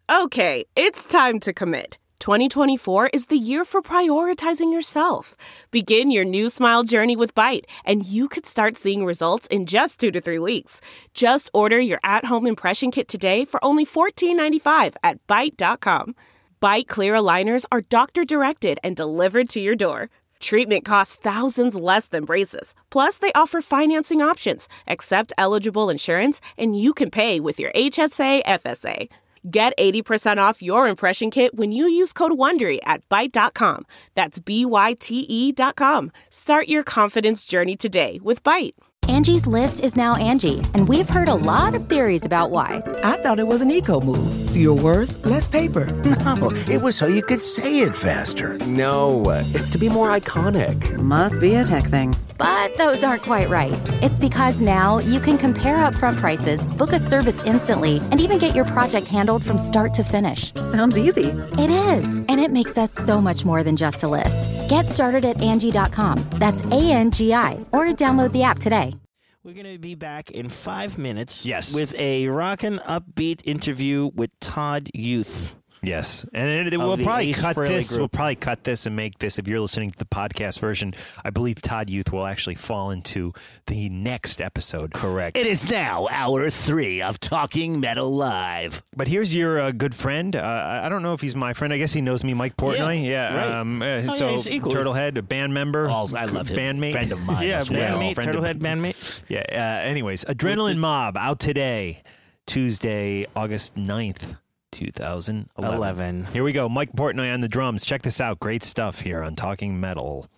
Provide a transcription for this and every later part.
Okay, it's time to commit. 2024 is the year for prioritizing yourself. Begin your new smile journey with Byte, and you could start seeing results in just 2 to 3 weeks. Just order your at-home impression kit today for only $14.95 at Byte.com. Byte Clear aligners are doctor-directed and delivered to your door. Treatment costs thousands less than braces. Plus, they offer financing options, accept eligible insurance, and you can pay with your HSA FSA. Get 80% off your impression kit when you use code WONDERY at Byte.com. That's BYTE.com. Start your confidence journey today with Byte. Angie's List is now Angie, and we've heard a lot of theories about why. I thought it was an eco move. Fewer words, less paper. No, it was so you could say it faster. No, it's to be more iconic. Must be a tech thing. But those aren't quite right. It's because now you can compare upfront prices, book a service instantly, and even get your project handled from start to finish. Sounds easy. It is, and it makes us so much more than just a list. Get started at Angie.com. That's ANGI, or download the app today. We're going to be back in 5 minutes. Yes. With a rockin' upbeat interview with Todd Youth. Yes, and we'll probably cut this and make this. If you're listening to the podcast version, I believe Todd Youth will actually fall into the next episode. Correct. It is now hour 3 of Talking Metal Live. But here's your good friend. I don't know if he's my friend. I guess he knows me, Mike Portnoy. Yeah, right. So he's equal. Turtlehead, a band member. I love him. Bandmate. Friend of mine Yeah, as well. bandmate, Turtlehead bandmate. Yeah. Anyways, Adrenaline Mob out today, Tuesday, August 9th. 2011. Here we go. Mike Portnoy on the drums. Check this out. Great stuff here on Talking Metal.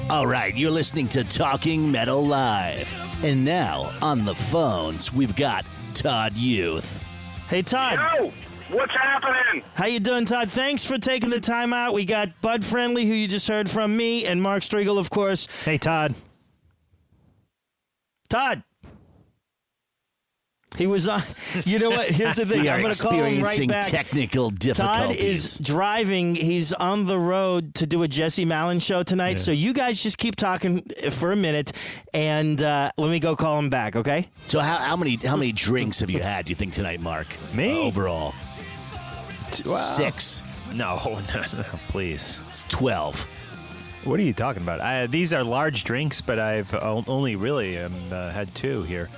All right, you're listening to Talking Metal Live. And now, on the phones, we've got Todd Youth. Hey, Todd. Yo, what's happening? How you doing, Todd? Thanks for taking the time out. We got Bud Friendly, who you just heard from me, and Mark Striegel, of course. Hey, Todd. Todd. He was on. You know what? Here's the thing. We I'm are going to call him right experiencing back. technical difficulties. Todd is driving. He's on the road to do a Jesse Malin show tonight. Yeah. So you guys just keep talking for a minute, and let me go call him back, okay? So how many drinks have you had, do you think, tonight, Mark? Me? Overall. Wow. 6. No, please. It's 12. What are you talking about? These are large drinks, but I've only really had 2 here.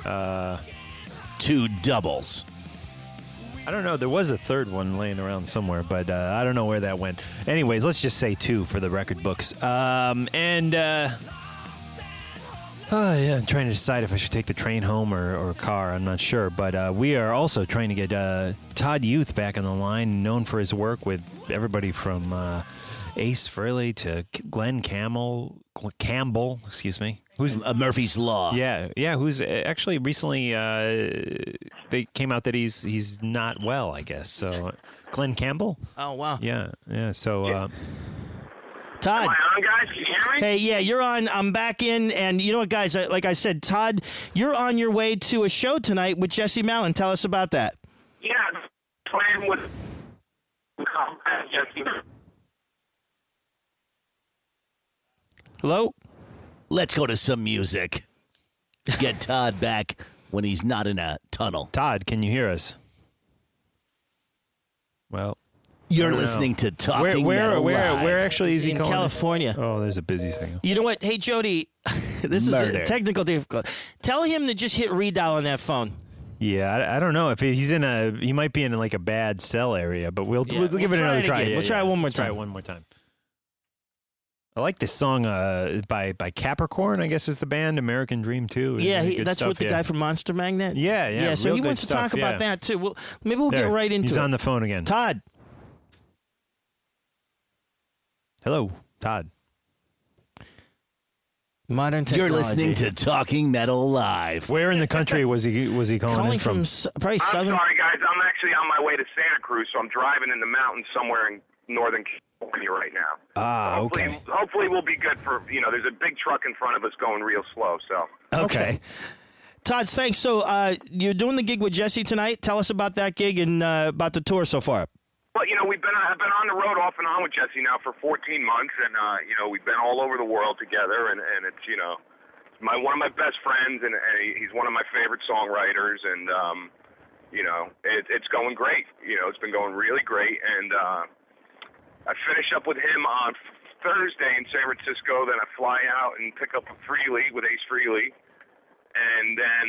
2 doubles. I don't know. There was a third one laying around somewhere, but I don't know where that went. Anyways, let's just say 2 for the record books. I'm trying to decide if I should take the train home or a car. I'm not sure. But we are also trying to get Todd Youth back on the line, known for his work with everybody from Ace Frehley to Glenn Campbell, excuse me. Who's Murphy's Law. Yeah, who's actually recently they came out that he's not well, I guess. So Glenn Campbell? Oh, wow. Yeah. So Todd. Am I on, guys? Can you hear me? Hey, yeah, you're on. I'm back in. And you know what, guys? Like I said, Todd, you're on your way to a show tonight with Jesse Malin. Tell us about that. Yeah, playing with Jesse. Hello? Let's go to some music. Get Todd back when he's not in a tunnel. Todd, can you hear us? Well, You're I don't listening know. to Talking Metal Live. Where actually is he in calling? California. Oh, there's a busy signal. You know what? Hey, Jody, this Murder. is technical difficult. Tell him to just hit redial on that phone. Yeah, I don't know if he might be in like a bad cell area, but we'll give it another try. Again. We'll try it one more Let's try time. it one more time. I like this song by Capricorn, I guess is the band, American Dream 2. Yeah, Good that's stuff, with the guy from Monster Magnet. Yeah. So real he good wants to stuff, talk about that too. Well, maybe we'll There, get right into he's it. on the phone again. Todd. Hello, Todd. Modern technology. You're listening to Talking Metal Live. Where in the country was he calling in from? Probably I'm southern. sorry, guys. I'm actually on my way to Santa Cruz, so I'm driving in the mountains somewhere in northern California right now. Ah, okay. Hopefully we'll be good for, there's a big truck in front of us going real slow, so. Okay. Todd, thanks. So you're doing the gig with Jesse tonight. Tell us about that gig and about the tour so far. Well, I've been on the road off and on with Jesse now for 14 months, and we've been all over the world together, and it's one of my best friends, and he's one of my favorite songwriters, and it's going great. It's been going really great, and I finish up with him on Thursday in San Francisco. Then I fly out and pick up Frehley with Ace Frehley, and then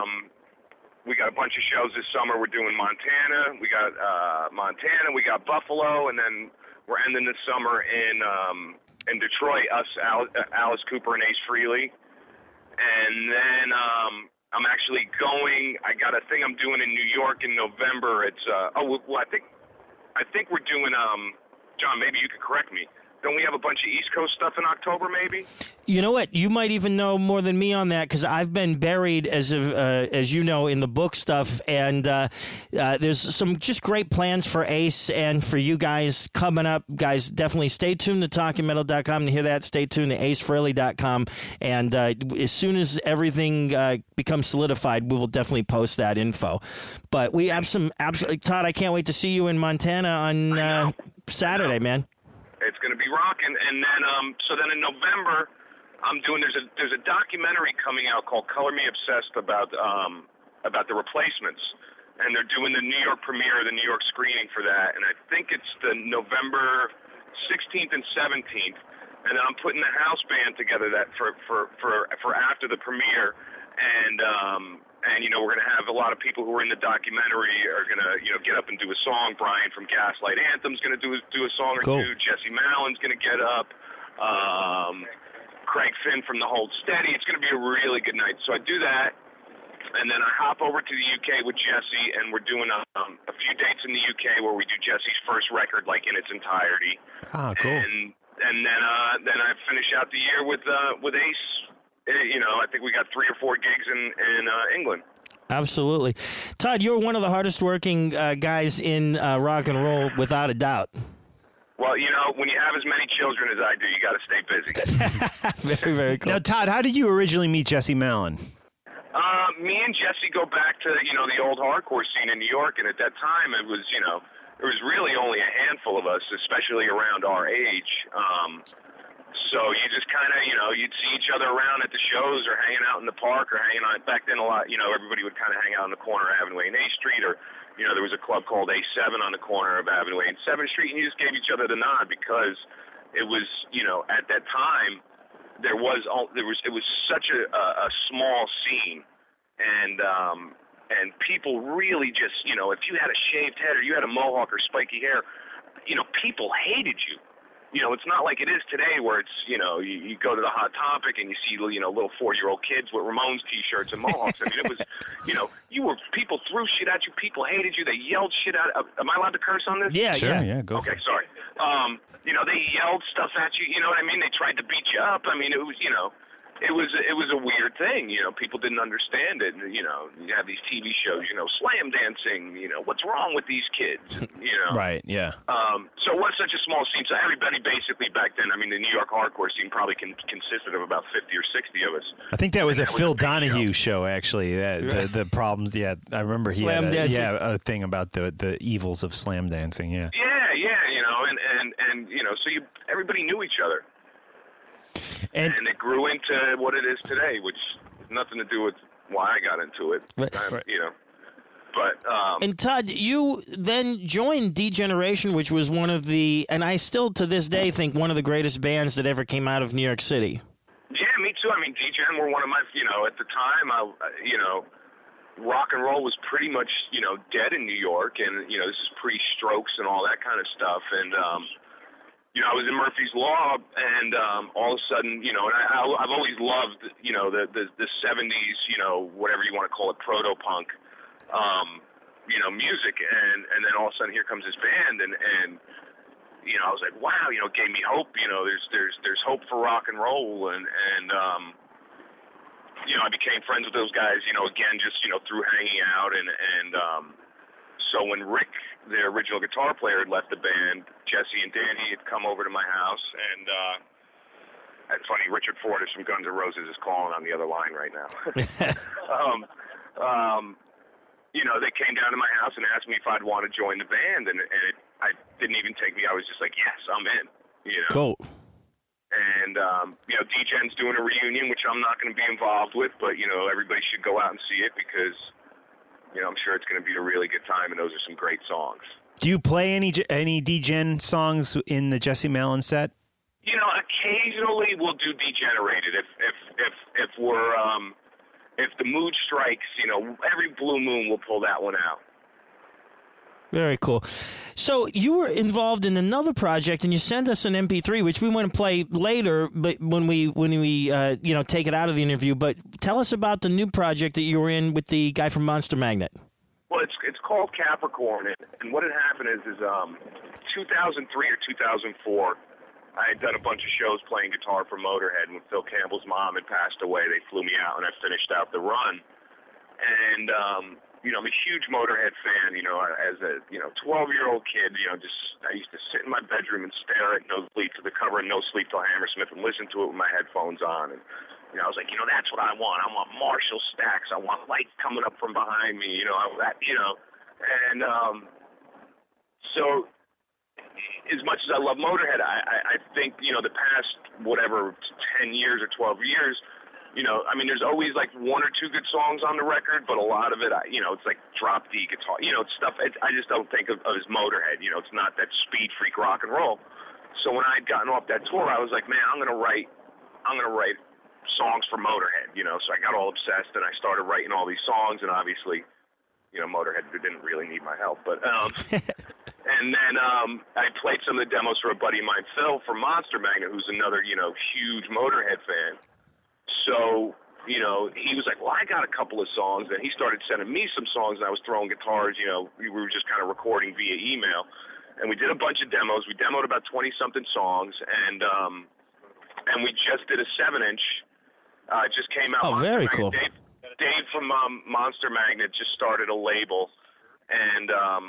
we got a bunch of shows this summer. We're doing Montana. We got Montana. We got Buffalo, and then we're ending this summer in Detroit. Alice Cooper and Ace Frehley, and then I'm actually going. I got a thing I'm doing in New York in November. It's I think we're doing John. Maybe you could correct me. Don't we have a bunch of East Coast stuff in October, maybe? You know what? You might even know more than me on that because I've been buried, as you know, in the book stuff. And there's some just great plans for Ace and for you guys coming up. Guys, definitely stay tuned to TalkingMetal.com to hear that. Stay tuned to AceFrehley.com. And as soon as everything becomes solidified, we will definitely post that info. But we have some absolutely, Todd, I can't wait to see you in Montana on Saturday, man. It's going to be rocking, and then so then in November, I'm doing. There's a documentary coming out called "Color Me Obsessed" about the Replacements, and they're doing the New York premiere, the New York screening for that, and I think it's the November 16th and 17th, and then I'm putting the house band together that for after the premiere, and we're going to have a lot of people who are in the documentary are going to get up and do a song. Brian from Gaslight Anthem's going to do a song or two. Jesse Malin's going to get up. Craig Finn from The Hold Steady. It's going to be a really good night. So I do that, and then I hop over to the UK with Jesse, and we're doing a few dates in the UK where we do Jesse's first record like in its entirety. Ah, cool. And then I finish out the year with Ace. I think we got 3 or 4 gigs in England. Absolutely. Todd, you're one of the hardest working guys in rock and roll, without a doubt. Well, when you have as many children as I do, you got to stay busy. Very, very cool. Now, Todd, how did you originally meet Jesse Malin? Me and Jesse go back to, the old hardcore scene in New York, and at that time it was, there was really only a handful of us, especially around our age. So you just kind of, you'd see each other around at the shows or hanging out in the park or hanging out. Back then, a lot, everybody would kind of hang out in the corner of Avenue A and A Street, or, there was a club called A7 on the corner of Avenue A and 7th Street, and you just gave each other the nod because it was, at that time, it was such a small scene, and people really just, if you had a shaved head or you had a mohawk or spiky hair, people hated you. It's not like it is today where it's, you go to the Hot Topic and you see, little 4-year-old kids with Ramones T-shirts and mohawks. I mean, it was, people threw shit at you. People hated you. They yelled shit at. Am I allowed to curse on this? Yeah, sure, yeah. Go okay, sorry. They yelled stuff at you. You know what I mean? They tried to beat you up. I mean, it was, it was a weird thing. People didn't understand it. You have these TV shows, slam dancing. What's wrong with these kids? Right. Yeah. So it was such a small scene. So everybody basically back then, the New York hardcore scene probably consisted of about 50 or 60 of us. I think that was a Phil Donahue show, actually. The problems. Yeah, I remember he slam had dancing. a thing about the evils of slam dancing. Yeah. Yeah. So everybody knew each other. And it grew into what it is today, which has nothing to do with why I got into it. Right. But and Todd, you then joined D-Generation, which was one of the, and I still to this day think one of the greatest bands that ever came out of New York City. Yeah, me too. D-Gen were one of my, at the time, rock and roll was pretty much, dead in New York, and this is pre-Strokes and all that kind of stuff, and I was in Murphy's Law, and all of a sudden, and I've always loved, the 70s, whatever you want to call it, proto-punk, music, and then all of a sudden here comes this band, and I was like, wow, it gave me hope, there's hope for rock and roll, and I became friends with those guys, again, just, through hanging out, and so when Rick, the original guitar player, had left the band, Jesse and Danny had come over to my house, and it's funny, Richard Fortus from Guns N' Roses is calling on the other line right now. They came down to my house and asked me if I'd want to join the band, and I didn't even take me. I was just like, yes, I'm in. Cool. And D-Gen's doing a reunion, which I'm not going to be involved with, but everybody should go out and see it because I'm sure it's going to be a really good time, and those are some great songs. Do you play any D-Gen songs in the Jesse Malin set? Occasionally we'll do Degenerated if we're if the mood strikes. Every blue moon we'll pull that one out. Very cool. So you were involved in another project, and you sent us an MP3, which we want to play later, but when we take it out of the interview. But tell us about the new project that you were in with the guy from Monster Magnet. Well, it's called Capricorn, and what had happened is 2003 or 2004, I had done a bunch of shows playing guitar for Motorhead, and when Phil Campbell's mom had passed away, they flew me out, and I finished out the run. And I'm a huge Motorhead fan, as a 12-year-old kid, I used to sit in my bedroom and stare at No Sleep to the cover of No Sleep Till Hammersmith and listen to it with my headphones on. And I was like, that's what I want. I want Marshall stacks. I want light coming up from behind me. And so as much as I love Motorhead, I think the past 10 years or 12 years. There's always like 1 or 2 good songs on the record, but a lot of it, it's like drop D guitar, it's stuff. I just don't think of as Motorhead. It's not that speed freak rock and roll. So when I had gotten off that tour, I was like, man, I'm gonna write songs for Motorhead. So I got all obsessed and I started writing all these songs, and obviously, Motorhead didn't really need my help, but. And then I played some of the demos for a buddy of mine, Phil, from Monster Magnet, who's another, huge Motorhead fan. So, he was like, well, I got a couple of songs, and he started sending me some songs, and I was throwing guitars, we were just kind of recording via email. and we did a bunch of demos. We demoed about 20-something songs, and we just did a 7-inch. It just came out. Oh, very cool. Dave from Monster Magnet just started a label, and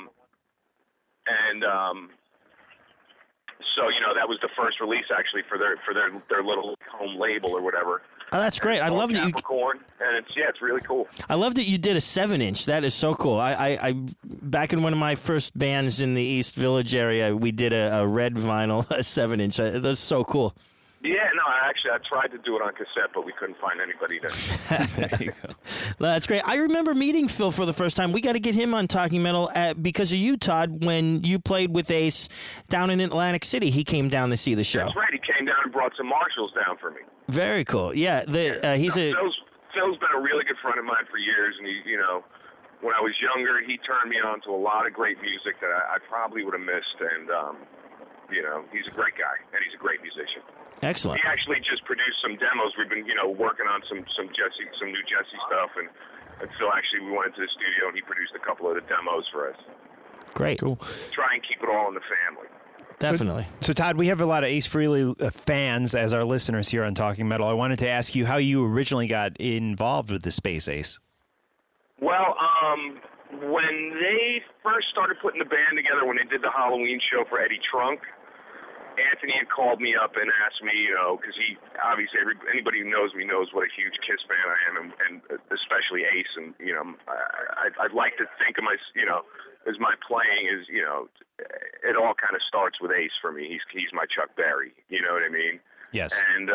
so that was the first release actually for their little home label or whatever. Oh, that's great. I love that you. Capricorn, and it's really cool. I love that you did a 7-inch. That is so cool. I back in one of my first bands in the East Village area, we did a red vinyl, a 7-inch. That's so cool. Yeah, no, I tried to do it on cassette, but we couldn't find anybody to. There you go. Well, that's great. I remember meeting Phil for the first time. We got to get him on Talking Metal because of you, Todd, when you played with Ace down in Atlantic City. He came down to see the show. That's right. He came down and brought some Marshalls down for me. Very cool. Yeah, Phil's been a really good friend of mine for years, and when I was younger, he turned me on to a lot of great music that I probably would have missed, and he's a great guy, and he's a great musician. Excellent. He actually just produced some demos. We've been, working on some new Jesse stuff, and so actually we went into the studio and he produced a couple of the demos for us. Great. Cool. Try and keep it all in the family. Definitely. So Todd, we have a lot of Ace Frehley fans as our listeners here on Talking Metal. I wanted to ask you how you originally got involved with the Space Ace. Well, when they first started putting the band together, when they did the Halloween show for Eddie Trunk, Anthony had called me up and asked me, because he obviously anybody who knows me knows what a huge Kiss fan I am, and especially Ace, and I'd like to think of as my playing is it all kind of starts with Ace for me. He's my Chuck Berry, you know what I mean? Yes. And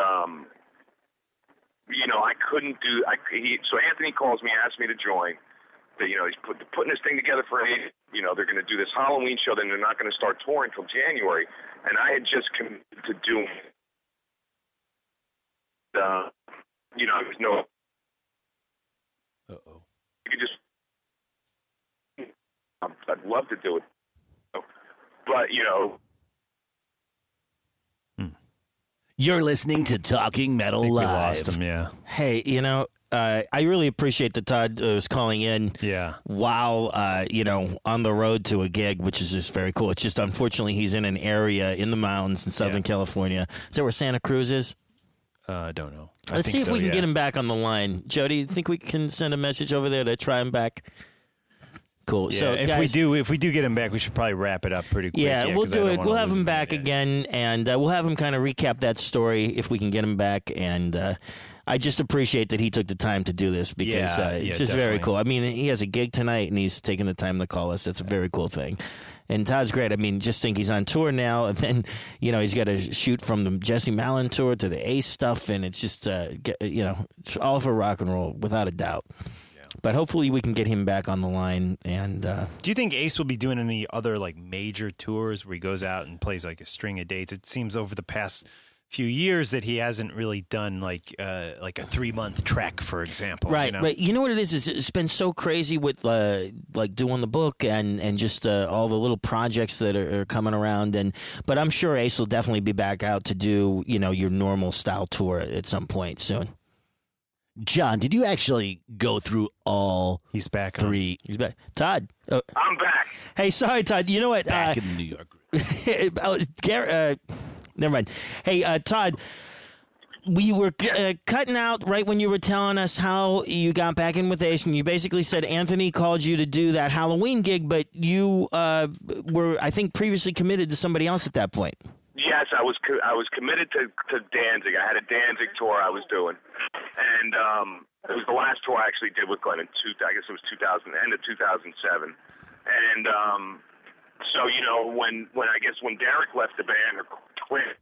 I couldn't do. So Anthony calls me, asks me to join. He's putting this thing together for Ace. They're going to do this Halloween show, then they're not going to start touring until January. And I had just committed to do, there was no. Uh-oh. You could just. I'd love to do it, but You're listening to Talking Metal Live. We lost him, yeah. Hey, I really appreciate that Todd was calling in. Yeah. While on the road to a gig, which is just very cool. It's just unfortunately he's in an area in the mountains in Southern California. Is that where Santa Cruz is? I don't know. Let's see if we can get him back on the line. Jody, you think we can send a message over there to try him back? Cool. Yeah, so if we do get him back, we should probably wrap it up pretty quick. Yeah, we'll do it. We'll have him back again, and we'll have him kind of recap that story if we can get him back. And I just appreciate that he took the time to do this because it's just very cool. I mean, he has a gig tonight, and he's taking the time to call us. It's a very cool thing. And Todd's great. I mean, just think he's on tour now, and then, he's got to shoot from the Jesse Malin tour to the Ace stuff, and it's just, it's all for rock and roll, without a doubt. But hopefully we can get him back on the line. And do you think Ace will be doing any other major tours where he goes out and plays a string of dates? It seems over the past few years that he hasn't really done like a 3-month trek, for example. Right, right. You know what it is it's been so crazy with doing the book and just all the little projects that are coming around. But I'm sure Ace will definitely be back out to do your normal style tour at some point soon. John, did you actually go through all He's back 3? He's back. Todd. I'm back. Hey, sorry, Todd. You know what? Back in the New York group. Never mind. Hey, Todd, we were cutting out right when you were telling us how you got back in with Ace, and you basically said Anthony called you to do that Halloween gig, but you were, I think, previously committed to somebody else at that point. Yes, I was committed to Danzig. I had a Danzig tour I was doing, and it was the last tour I actually did with Glenn I guess it was end of 2007, and so when Derek left the band or quit.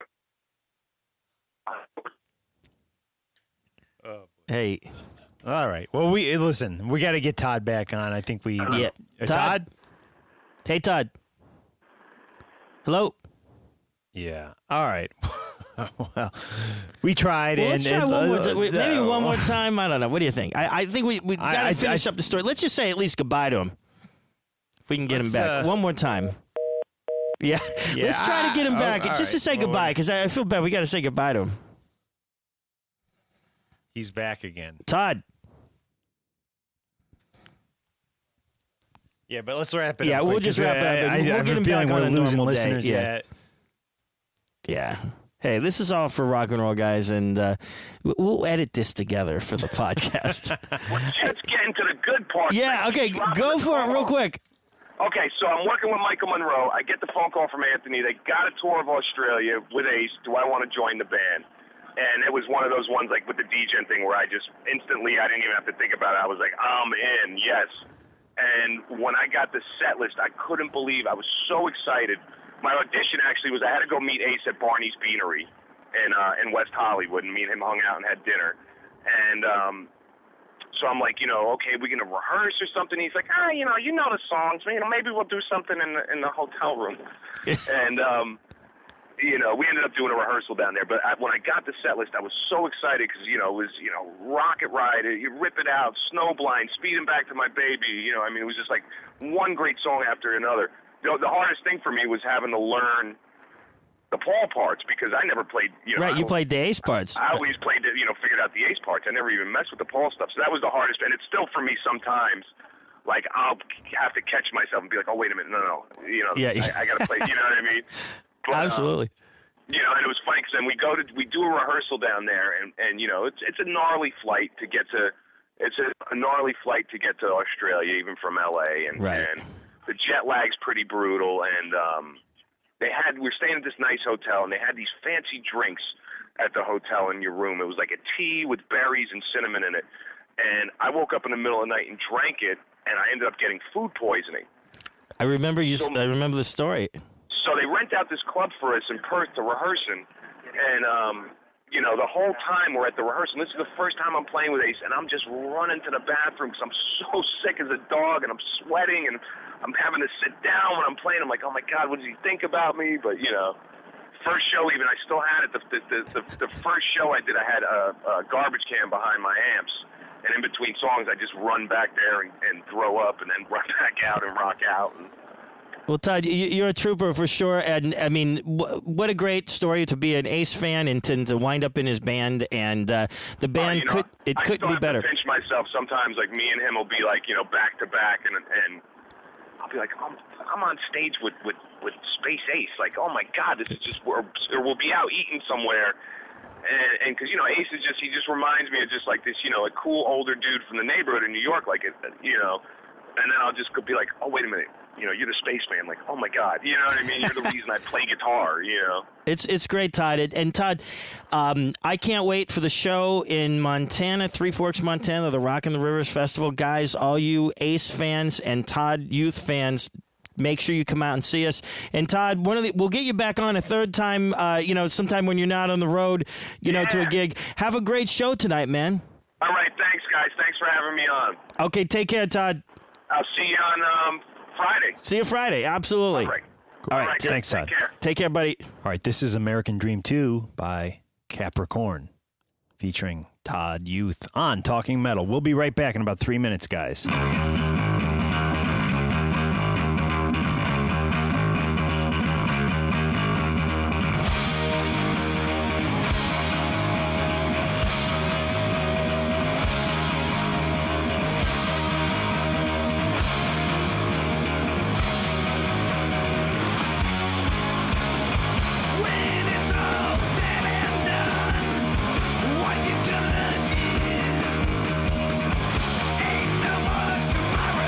Hey, all right. Well, we got to get Todd back on. I think we Todd. Hey, Todd. Hello. Yeah. All right. Well, we tried. Let's try one more time. Maybe one more time. I don't know. What do you think? I think we got to finish up the story. Let's just say at least goodbye to him. If we can get him back. One more time. Yeah. Let's try to get him back. Just to say goodbye, because I feel bad. We got to say goodbye to him. He's back again. Todd. Yeah, but let's wrap it up. Yeah, we'll just wrap it up. I We'll have get a him feeling back on we're a losing normal day. listeners. Yeah. Yeah. Hey, this is all for rock and roll, guys, and we'll edit this together for the podcast. Let's just get into the good part. Yeah, okay, go for it real quick. Okay, so I'm working with Michael Monroe. I get the phone call from Anthony. They got a tour of Australia with Ace. Do I want to join the band? And it was one of those ones like with the DJ thing where I just instantly, I didn't even have to think about it. I was like, I'm in, yes. And when I got the set list, I couldn't believe, I was so excited. My audition actually was I had to go meet Ace at Barney's Beanery in West Hollywood, and me and him hung out and had dinner. And so I'm like, okay, we're going to rehearse or something. He's like, you know the songs. Maybe we'll do something in the hotel room. And, we ended up doing a rehearsal down there. But when I got the set list, I was so excited because, it was, Rocket Ride, You Rip It Out, Snowblind, Speeding Back to My Baby. It was just like one great song after another. The hardest thing for me was having to learn the Paul parts because I never played. Right, you played the Ace parts. I always played figured out the Ace parts. I never even messed with the Paul stuff. So that was the hardest, and it's still for me sometimes. Like I'll have to catch myself and be like, oh wait a minute, no. I got to play. You know what I mean? But, absolutely. And it was funny because then we do a rehearsal down there, and it's a gnarly flight to get to. It's a gnarly flight to get to Australia, even from LA, and the jet lag's pretty brutal, and we're staying at this nice hotel, and they had these fancy drinks at the hotel in your room. It was like a tea with berries and cinnamon in it, and I woke up in the middle of the night and drank it, and I ended up getting food poisoning. I remember I remember the story. So they rent out this club for us in Perth to rehearse in, and the whole time we're at the rehearsal, this is the first time I'm playing with Ace, and I'm just running to the bathroom because I'm so sick as a dog, and I'm sweating, and I'm having to sit down when I'm playing. I'm like, oh my God, what does he think about me? But first show even, I still had it. The first show I did, I had a garbage can behind my amps, and in between songs, I just run back there and throw up, and then run back out and rock out. Well, Todd, you're a trooper for sure, and I mean, what a great story to be an Ace fan and to wind up in his band, and the band couldn't be better. I pinch myself sometimes, like me and him will be like, back to back, and I'll be like, I'm on stage with Space Ace, like, oh my God, this is just, or we'll be out eating somewhere, and because Ace is he just reminds me of just like this, a cool older dude from the neighborhood in New York, like and then I'll just be like, oh wait a minute. You're the spaceman. Like, oh my God, you know what I mean? You're the reason I play guitar. It's great, Todd. And Todd, I can't wait for the show in Montana, Three Forks, Montana, the Rock and the Rivers Festival. Guys, all you Ace fans and Todd Youth fans, make sure you come out and see us. And Todd, we'll get you back on a third time. Sometime when you're not on the road, to a gig. Have a great show tonight, man. All right, thanks, guys. Thanks for having me on. Okay, take care, Todd. I'll see you on Friday. See you Friday. Absolutely. All right. Thanks, Todd. Take care, buddy. All right, this is American Dream 2 by Capricorn, featuring Todd Youth on Talking Metal. We'll be right back in about 3 minutes, guys. What you gonna do? Ain't no more tomorrow.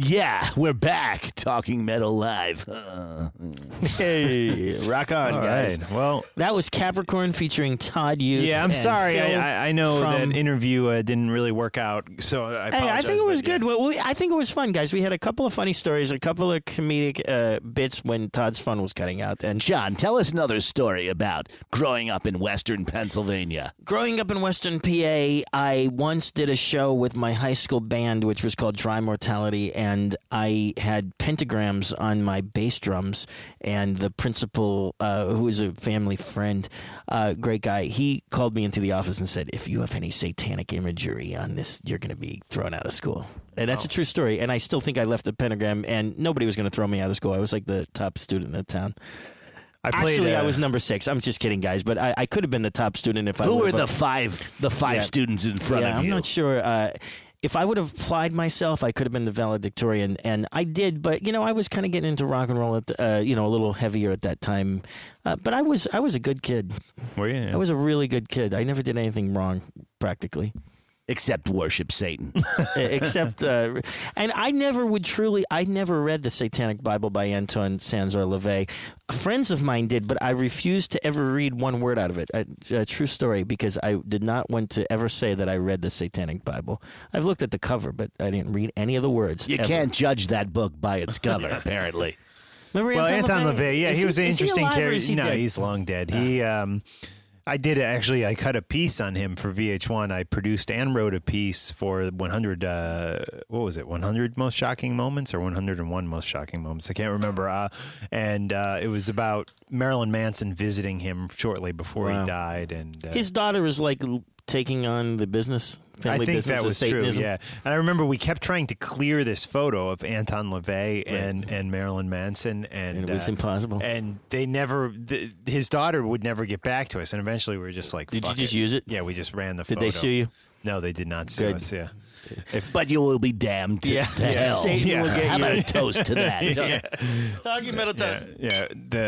Yeah, we're back. Talking Metal Live. Hey, rock on, All guys. right. Well, that was Capricorn featuring Todd Youth. yeah, I'm and sorry. Phil I know from- that interview didn't really work out, so I apologize. Hey, I think it was but yeah. good. Well, I think it was fun, guys. We had a couple of funny stories, a couple of comedic bits when Todd's fun was cutting out. And John, tell us another story about growing up in Western Pennsylvania. growing up in Western PA, I once did a show with my high school band, which was called Dry Mortality, and I had pentagrams on my bass drums. And the principal, who was a family friend, great guy, he called me into the office and said, if you have any satanic imagery on this, you're going to be thrown out of school. And that's a true story. And I still think I left a pentagram, and nobody was going to throw me out of school. I was like the top student in the town. Actually, I was number 6. I'm just kidding, guys. But I could have been the top student if I. Who would've- were the five students in front of I'm you? not sure. If I would have applied myself, I could have been the valedictorian, and I did. But I was kind of getting into rock and roll at a little heavier at that time. But I was a good kid. Were you? I was a really good kid. I never did anything wrong, practically. Except worship Satan. Except, and I never read the Satanic Bible by Anton Sanzor LaVey. Friends of mine did, but I refused to ever read one word out of it. A true story, because I did not want to ever say that I read the Satanic Bible. I've looked at the cover, but I didn't read any of the words. You ever. can't judge that book by its cover, apparently. Remember Well, Anton LaVey, yeah, he was an interesting character. No, dead? he's long dead. He, I did actually. I cut a piece on him for VH1. I produced and wrote a piece for 100. What was it? 100 most shocking moments or 101 most shocking moments? I can't remember. And it was about Marilyn Manson visiting him shortly before he died. And his daughter was like taking on the business. Family I think business that of was Satanism. true, yeah. And I remember we kept trying to clear this photo of Anton LaVey and Marilyn Manson. And it was impossible. And they never, his daughter would never get back to us. And eventually we were just like, Did you fuck just it. use it? Yeah, we just ran the Did photo. they sue you? No, they did not sue Good. us, yeah. But you will be damned to hell. Satan will get How you. about a toast to that? Talking metal toast. Yeah,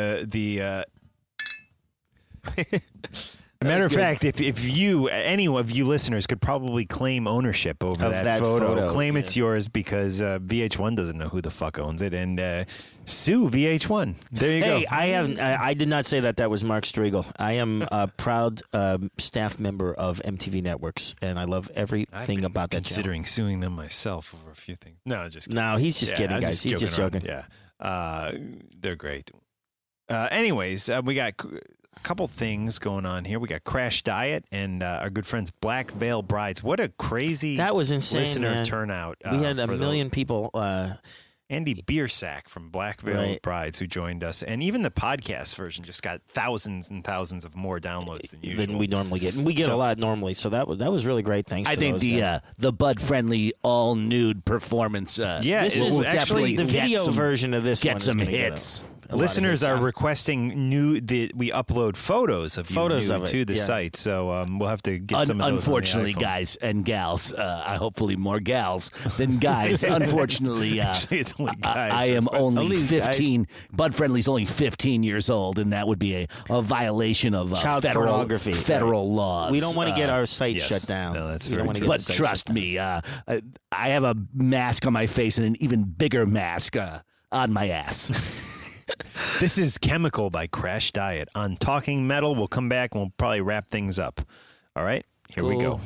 matter of fact, if any of you listeners could probably claim ownership over Of that photo, claim it's yours because VH1 doesn't know who the fuck owns it, and sue VH1. There you go. Hey, I did not say that. That was Mark Striegel. I am a proud staff member of MTV Networks, and I love everything about that channel. Considering suing them myself over a few things. No, just kidding. No, he's just kidding, I'm guys. He's just around. joking. Yeah, they're great. Anyways, we got a couple things going on here. We got Crash Diet and our good friends Black Veil Brides. What a crazy That was insane, listener man. turnout. We had a for million people. Andy Biersack from Black Veil Right. Brides who joined us, and even the podcast version just got thousands and thousands of more downloads than usual. Than we normally get, and we get a lot normally. So that was really great. Thanks. I to think those the guys. Bud Friendly all nude performance. Yeah, This it is will actually the get video some- version of this. get one is some gonna hits. a lot of Listeners hits. are requesting we upload photos of you Photos nude of it, to the yeah. site, so we'll have to get some of those. Unfortunately, on the iPhone. guys and gals, hopefully more gals than guys. Unfortunately, Actually, it's only guys. I am only Only guys. 15. Bud Friendly's only 15 years old, and that would be a violation of Child pornography, federal right. laws. We don't want to get our site yes. shut down. No, that's we don't very wanna true. get But the site trust shut down. me, I have a mask on my face and an even bigger mask on my ass. This is Chemical by Crash Diet on Talking Metal. We'll come back and we'll probably wrap things up. All right, here we Cool. go.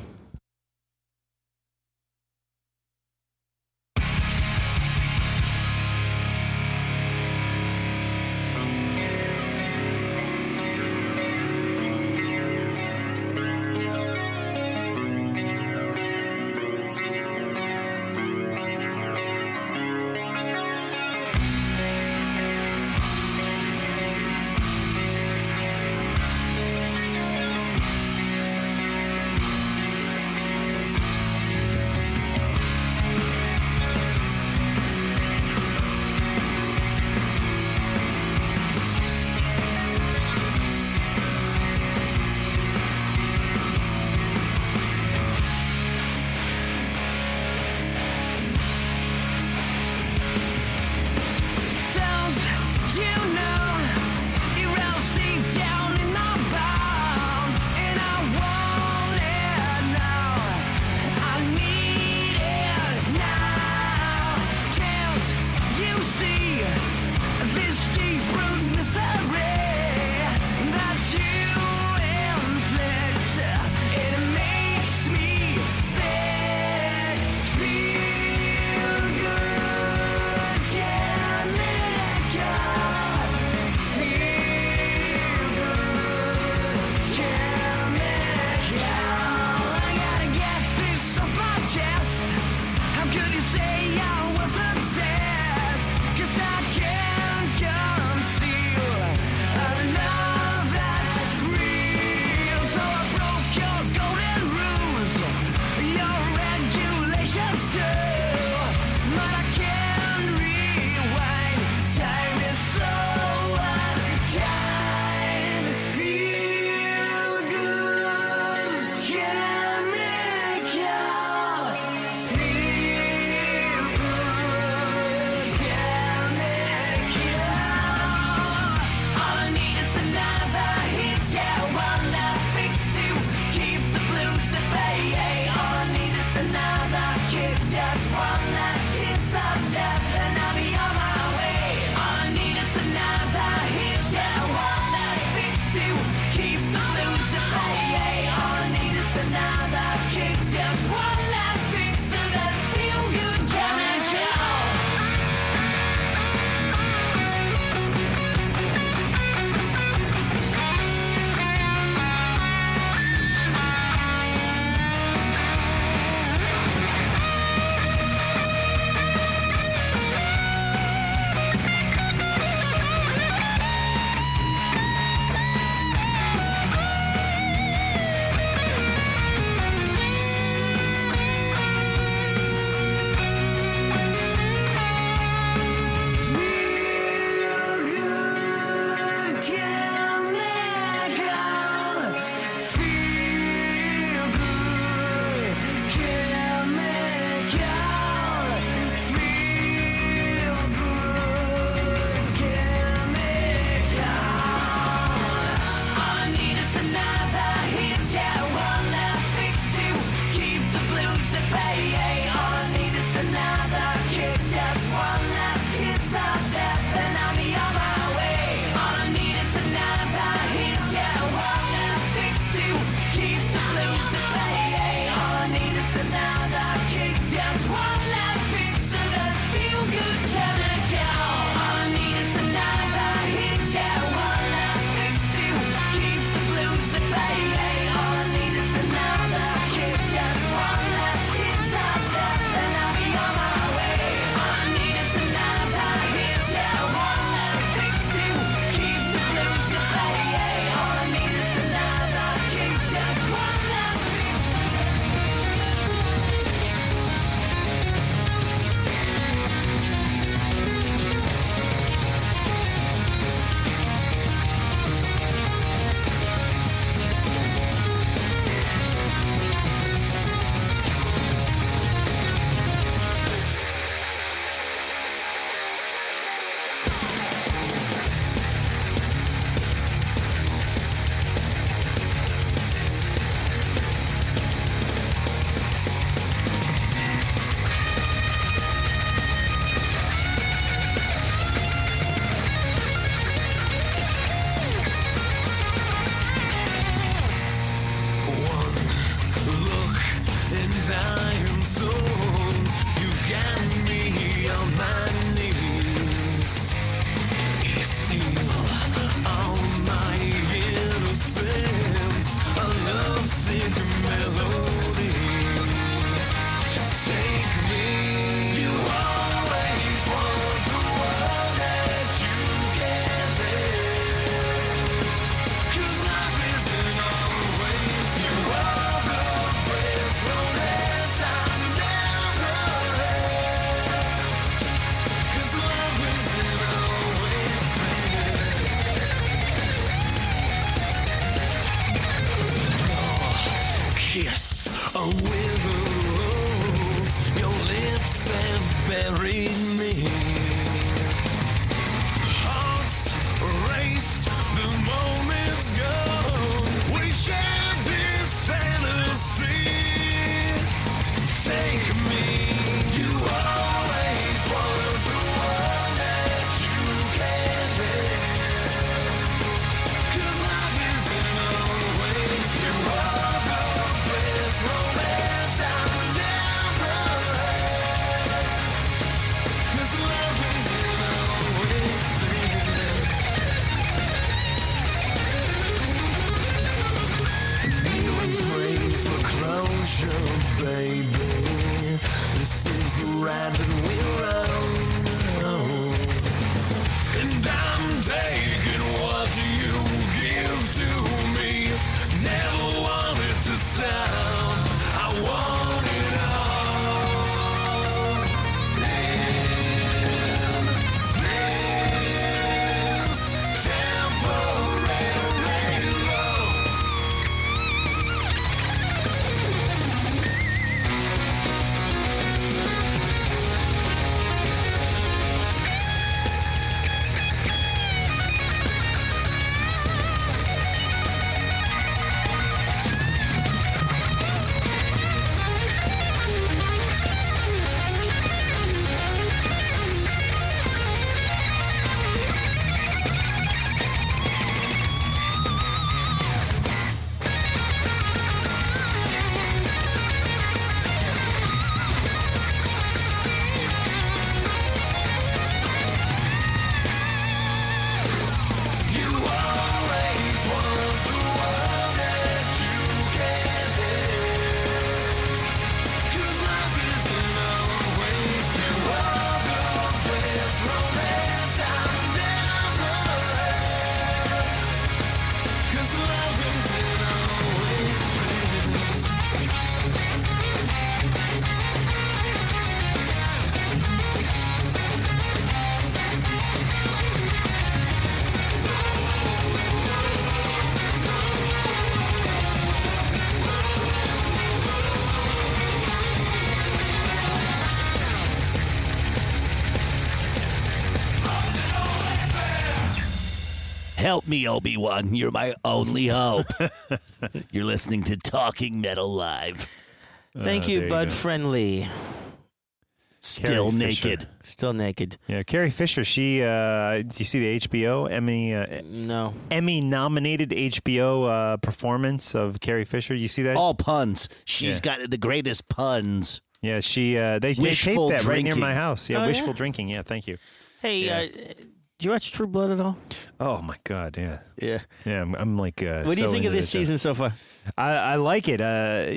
Help me, Obi-Wan. You're my only hope. You're listening to Talking Metal Live. Thank you, Bud Friendly. Still naked. Still naked. Yeah, Carrie Fisher, she, do you see the HBO No. Emmy-nominated HBO performance of Carrie Fisher? You see that? All puns. She's got the greatest puns. Yeah, they taped Wishful that right near drinking. my house. Yeah, Oh, wishful yeah? drinking. Yeah, thank you. Hey, did you watch True Blood at all? Oh, my God, yeah. Yeah. Yeah, I'm like... What do you think of this season so far? I like it.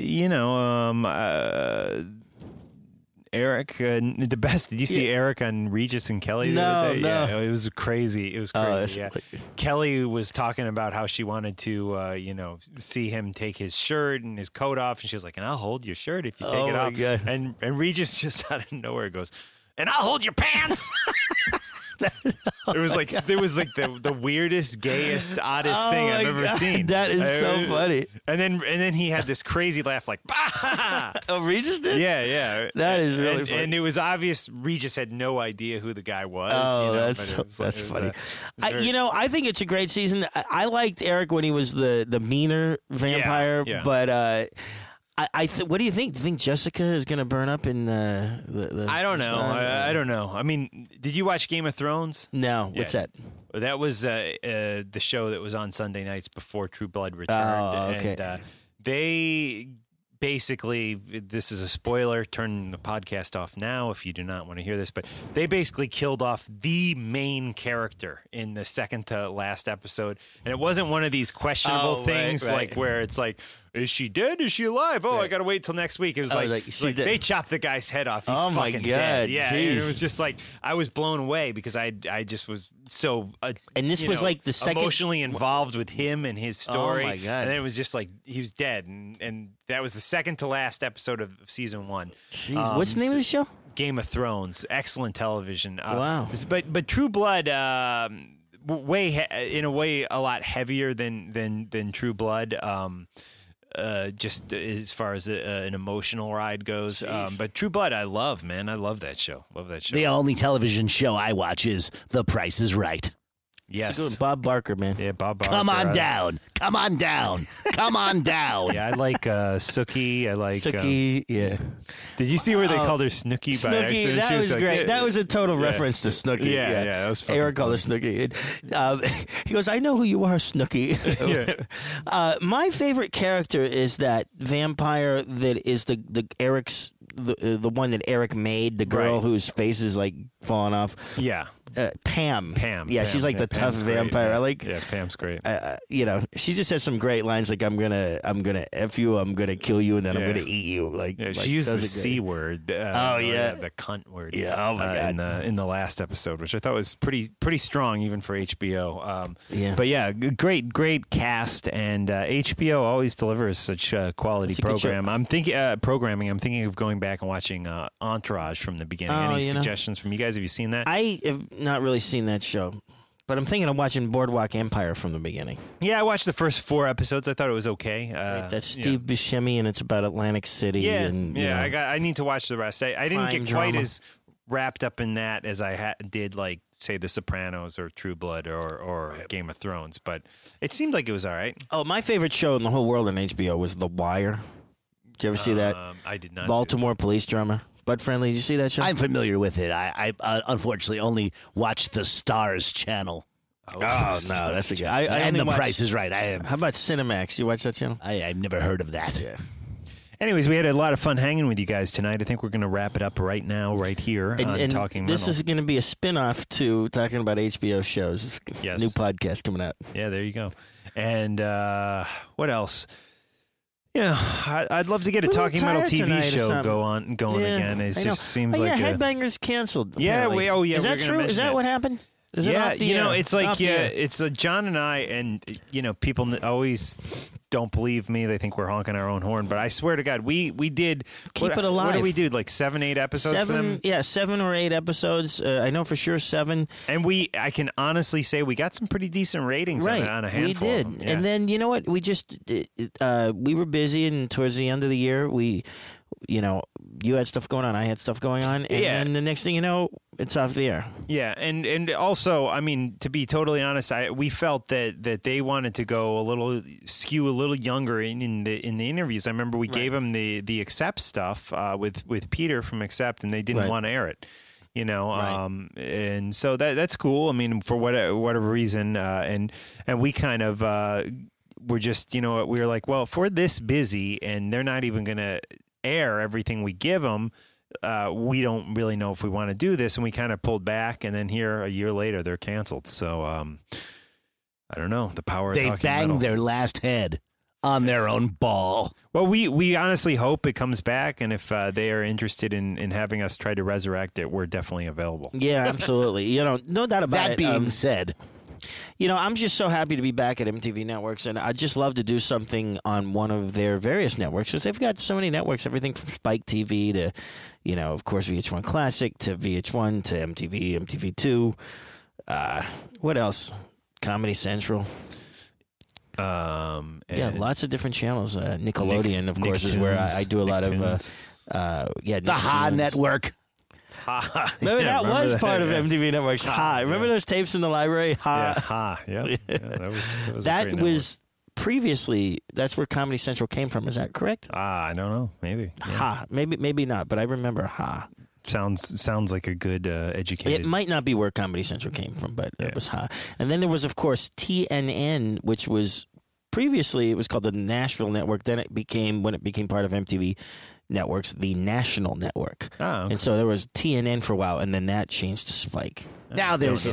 Eric, the best. Did you see Eric on Regis and Kelly? The other day? No. Yeah, it was crazy. It was crazy. that's Kelly was talking about how she wanted to, see him take his shirt and his coat off, and she was like, "And I'll hold your shirt if you take it off." God. And Regis just out of nowhere goes, "And I'll hold your pants." It was like the weirdest, gayest, oddest thing I've ever seen. That is so funny. And then he had this crazy laugh, like, bah! Oh, Regis did? Yeah. That is really funny. And it was obvious Regis had no idea who the guy was. Oh, that's that's funny. I think it's a great season. I liked Eric when he was the meaner vampire, Yeah. but what do you think? Do you think Jessica is going to burn up in the I don't know. I don't know. I mean, did you watch Game of Thrones? No. What's that? That was the show that was on Sunday nights before True Blood returned. Oh, okay. And they basically, this is a spoiler, turn the podcast off now if you do not want to hear this, but they basically killed off the main character in the second to last episode. And it wasn't one of these questionable things like where it's like, is she dead? Is she alive? Oh, I got to wait till next week. It was like they chopped the guy's head off. He's fucking dead. Yeah, and it was just like, I was blown away because I just was so and this was like the second emotionally involved with him and his story. Oh my God. And then it was just like he was dead, and that was the second to last episode of season 1. Jeez, what's the name of the show? Game of Thrones. Excellent television. Wow. But True Blood, in a way, a lot heavier than True Blood. Just as far as an emotional ride goes. But True Blood, I love, man. I love that show. The only television show I watch is The Price is Right. Yes. It's good. Bob Barker, man. Yeah, Bob Barker. Come on down. Come on down. Come on down. Yeah, I like Sookie. I like Sookie, yeah. Did you see where they called her Snooki by accident? That She was like, great. That was a total reference to Snooki. Yeah, that was fucking Eric called her Snooki. He goes, I know who you are, Snooki. My favorite character is that vampire that is the Eric's the one that Eric made, the girl whose face is like falling off. Yeah. Pam. Pam. Yeah, she's like the tough vampire. Great. I like. Yeah, Pam's great. She just has some great lines like I'm gonna F you, I'm gonna kill you, and then I'm gonna eat you. Like, she used the C word. The cunt word. Yeah. Oh my God. In the last episode, which I thought was pretty strong even for HBO. Yeah. But yeah, great cast, and HBO always delivers such quality program. I'm thinking programming. I'm thinking of going back and watching Entourage from the beginning. Any suggestions from you guys? Have you seen that? I have not really seen that show, but I'm thinking of watching Boardwalk Empire from the beginning. Yeah, I watched the first 4 episodes. I thought it was okay. That's Steve Buscemi, and it's about Atlantic City. Yeah, and, I need to watch the rest. I didn't get quite as wrapped up in that as I did, like, say, The Sopranos or True Blood or Game of Thrones, but it seemed like it was all right. Oh, my favorite show in the whole world on HBO was The Wire. Did you ever see that? I did not. Baltimore police drama. Bud Friendly, did you see that show? I'm familiar with it. I unfortunately only watch the Stars channel. Oh, no, that's a good. And The Price is Right. How about Cinemax? You watch that channel? I've never heard of that. Yeah. Anyways, we had a lot of fun hanging with you guys tonight. I think we're going to wrap it up right now, right here on Talking Metal. This is going to be a spin-off to talking about HBO shows. Yes. New podcast coming out. Yeah, there you go. And what else? Yeah, I'd love to get a Talking Metal TV show going again. It just seems like Headbangers canceled. Yeah, apparently. Is that true? Is that what happened? Is it off the air? It's like it's John and I, and people always don't believe me. They think we're honking our own horn, but I swear to God, we did keep it alive. What did we do? Like 7, 8 episodes for them? Yeah, 7 or 8 episodes. I know for sure 7. And I can honestly say we got some pretty decent ratings on a handful. We did. Of them. Yeah. And then you know what? We just we were busy, and towards the end of the year, we you had stuff going on, I had stuff going on, and then the next thing you know, it's off the air. Yeah, and also, I mean, to be totally honest, we felt that they wanted to go skew a little younger in the interviews. I remember we gave them the Accept stuff with Peter from Accept, and they didn't want to air it. And so that's cool. I mean, for whatever reason, and we kind of were just, we were like, well, if we're this busy and they're not even going to air everything we give them, we don't really know if we want to do this, and we kind of pulled back. And then here, a year later, they're canceled. So I don't know, the power of They Talking banged Metal. their last head on their own ball. Well, we honestly hope it comes back, and if they are interested in having us try to resurrect it, we're definitely available. Yeah, absolutely. No doubt about That it. being said, I'm just so happy to be back at MTV Networks, and I'd just love to do something on one of their various networks, because they've got so many networks, everything from Spike TV to, of course, VH1 Classic to VH1 to MTV, MTV2. What else? Comedy Central. Lots of different channels. Nickelodeon, of course, is where I do a lot of. the Ha Network. Remember that was part of MTV Network's Ha. Remember those tapes in the library? Ha. Yeah, Ha. Yeah, that was that a great was previously. That's where Comedy Central came from. Is that correct? I don't know. Maybe Ha. Maybe not. But I remember Ha. Sounds like a good educated. It might not be where Comedy Central came from, but it was Ha. And then there was, of course, TNN, which was previously it was called the Nashville Network. Then when it became part of MTV Networks, the National Network. Oh, okay. And so there was TNN for a while, and then that changed to Spike. Now there's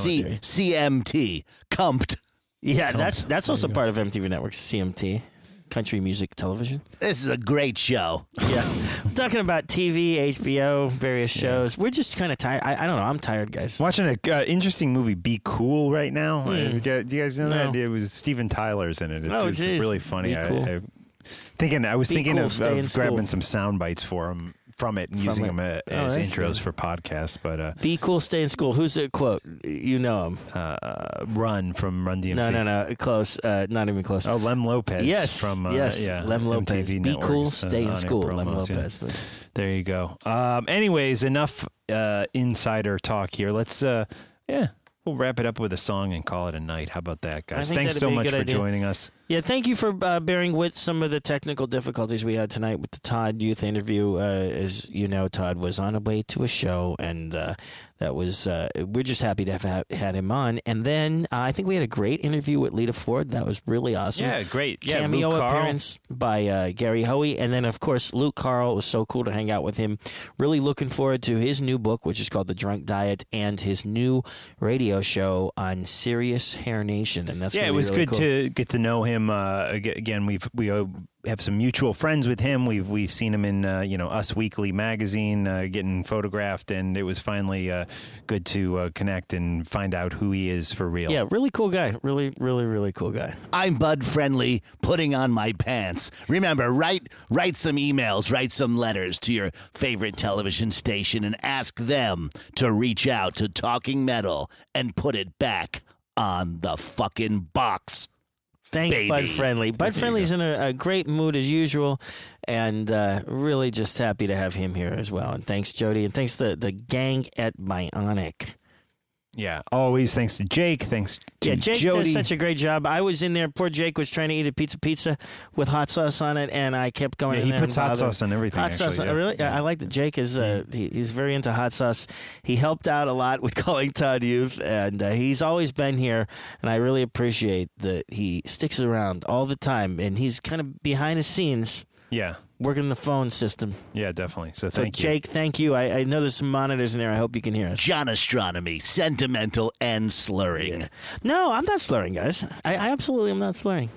CMT, Cumped. Yeah, that's also part of MTV Networks, CMT, Country Music Television. This is a great show. Yeah. We're talking about TV, HBO, various shows. We're just kind of tired. I don't know. I'm tired, guys. Watching an interesting movie, Be Cool, right now. Do you guys know No. that? It was Steven Tyler's in it. It's really funny. Be Cool. I was thinking Cool, of stay in grabbing school. some sound bites from it and using them as that's intros good. for podcasts. But Be cool, stay in school. Who's the quote? You know him. Run from Run DMC. No. Close. Not even close. Oh, Lem Lopez. Yes. From Lem Lopez. MTV Be cool, Networks, stay in on-air school. promos, Lem yeah. Lopez. There you go. Anyways, enough insider talk here. Let's we'll wrap it up with a song and call it a night. How about that, guys? I think Thanks that'd so be a much good for idea. joining us. Yeah, thank you for bearing with some of the technical difficulties we had tonight with the Todd Youth interview. As you know, Todd was on a way to a show, and that was we're just happy to have had him on. And then I think we had a great interview with Lita Ford. That was really awesome. Yeah, great. Yeah, Cameo Luke Carl. appearance by Gary Hoey. And then, of course, Luke Carl. It was so cool to hang out with him. Really looking forward to his new book, which is called The Drunk Diet, and his new radio show on Sirius Hair Nation. And that's it gonna be was really good cool. to get to know him. Again, we have some mutual friends with him. We've seen him in Us Weekly magazine, getting photographed, and it was finally good to connect and find out who he is for real. Yeah, really cool guy. Really, really, really cool guy. I'm Bud Friendly, putting on my pants. Remember, write some emails, write some letters to your favorite television station and ask them to reach out to Talking Metal and put it back on the fucking box. Thanks, Baby. Bud Friendly. Bud Friendly's in a great mood as usual, and really just happy to have him here as well. And thanks, Jody, and thanks to the gang at Bionic. Yeah, always thanks to Jake. Thanks to Jake Jody. does such a great job. I was in there. Poor Jake was trying to eat a pizza with hot sauce on it, and I kept going. Yeah, in he there puts and hot bothered. sauce on everything. Hot actually, sauce. yeah. Really? Yeah. I like that Jake is. He's very into hot sauce. He helped out a lot with calling Todd Youth, and he's always been here. And I really appreciate that he sticks around all the time, and he's kind of behind the scenes. Yeah. Working the phone system. Yeah, definitely. So So, thank you. Jake, thank you. I know there's some monitors in there. I hope you can hear us. John Astronomy, sentimental and slurring. No, I'm not slurring, guys. I absolutely am not slurring.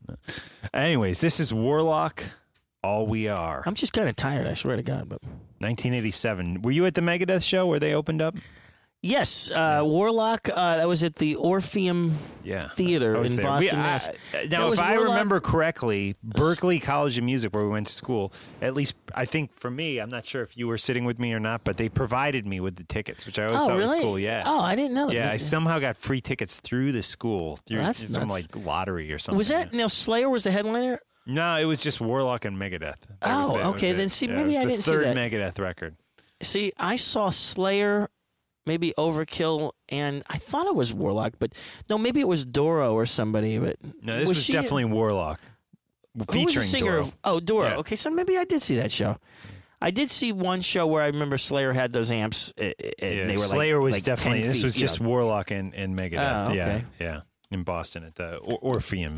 Anyways, this is Warlock, All We Are. I'm just kind of tired, I swear to God. But 1987. Were you at the Megadeth show where they opened up? yes, Warlock, that was at the Orpheum Yeah. Theater I was in there. Boston, Mass. Now, That was if I Warlock. remember correctly, Berkeley College of Music, where we went to school, at least I think for me, I'm not sure if you were sitting with me or not, but they provided me with the tickets, which I always Oh, thought really? was cool. Yeah. Oh, I didn't know that. Yeah, I somehow got free tickets through the school, through That's some nuts. like lottery or something. Was that, now Slayer was the headliner? No, it was just Warlock and Megadeth. Okay. Then see, maybe I didn't see the that. third Megadeth record. See, I saw Slayer, maybe Overkill, and I thought it was Warlock, but no, maybe it was Doro or somebody. But no, this was definitely Warlock. Featuring who was the singer Doro. of Doro? Yeah. Okay, so maybe I did see that show. I did see one show where I remember Slayer had those amps. And they were Slayer was like definitely. 10 This feet, was just Warlock and Megadeth. Oh, okay. Yeah. In Boston at the Orpheum.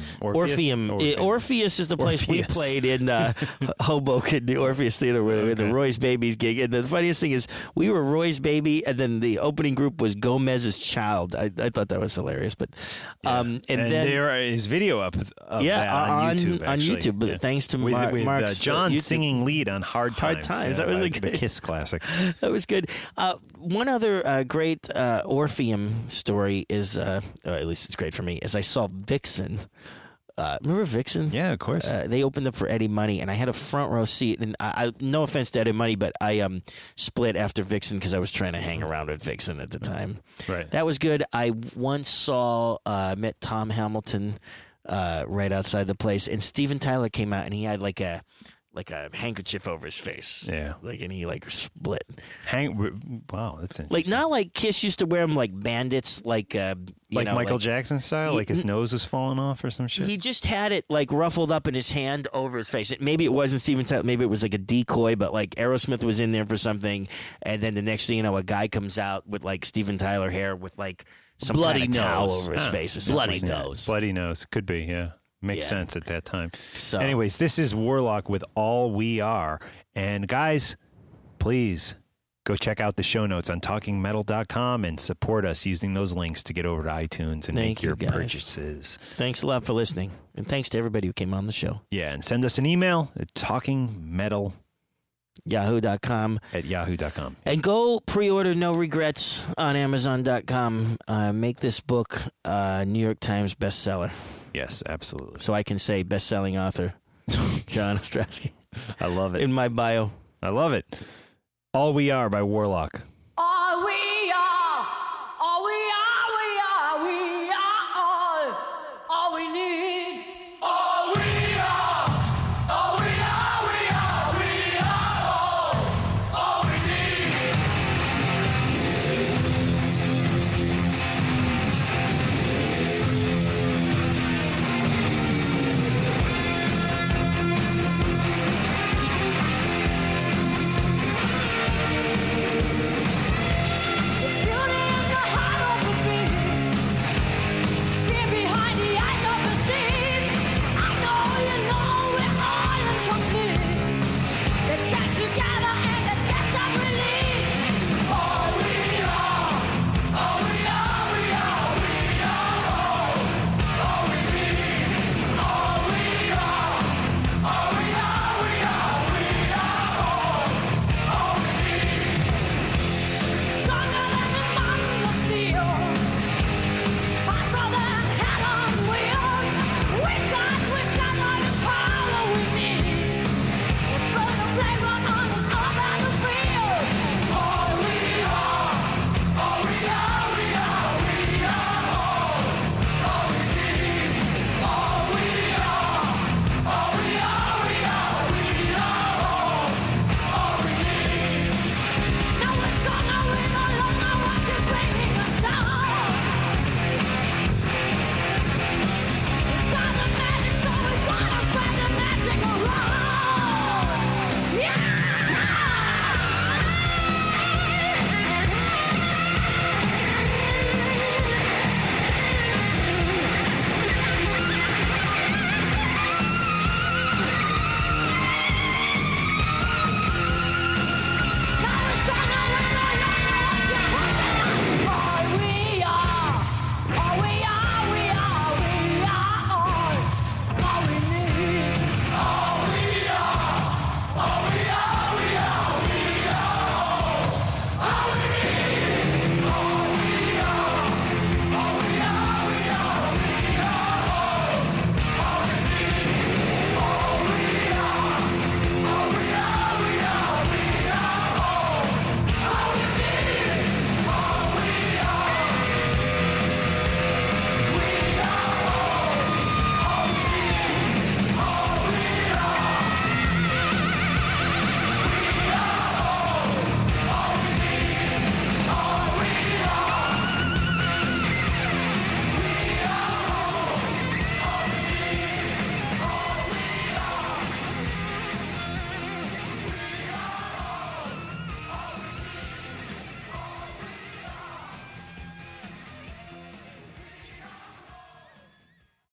Orpheus is the place we played in Hoboken, the Orpheus Theater, where the Roy's Babies gig. And the funniest thing is, we were Roy's Baby, and then the opening group was Gomez's Child. I thought that was hilarious. But and then there is video up of that on YouTube. On YouTube, but thanks to with Mark's John YouTube. singing lead on Hard Times. Hard Times. That was the Kiss classic. That was good. One other great Orpheum story is, or at least it's great for me, is I saw Vixen. Remember Vixen? Yeah, of course. They opened up for Eddie Money, and I had a front row seat. And I no offense to Eddie Money, but I split after Vixen because I was trying to hang around with Vixen at the time. Right. That was good. I once met Tom Hamilton right outside the place, and Steven Tyler came out, and he had like a handkerchief over his face. Yeah. And he split. Wow, that's interesting. Like, not like Kiss used to wear them like bandits, like Michael Jackson style, like his nose was falling off or some shit. He just had it like ruffled up in his hand over his face. Maybe it wasn't Steven Tyler, maybe it was like a decoy, but like Aerosmith was in there for something, and then the next thing you know, a guy comes out with like Steven Tyler hair with like some bloody kind of towel nose over his face or something. Bloody like that. nose. Bloody nose. Could be, yeah. Makes sense at that time. So, anyways, this is Warlock with All We Are. And guys, please go check out the show notes on talkingmetal.com and support us using those links to get over to iTunes and make your purchases. Thanks a lot for listening. And thanks to everybody who came on the show. Yeah, and send us an email at talkingmetal@yahoo.com. And go pre-order No Regrets on Amazon.com. Make this book New York Times bestseller. Yes, absolutely. So I can say best-selling author John Ostrowski. I love it. In my bio. I love it. All We Are by Warlock.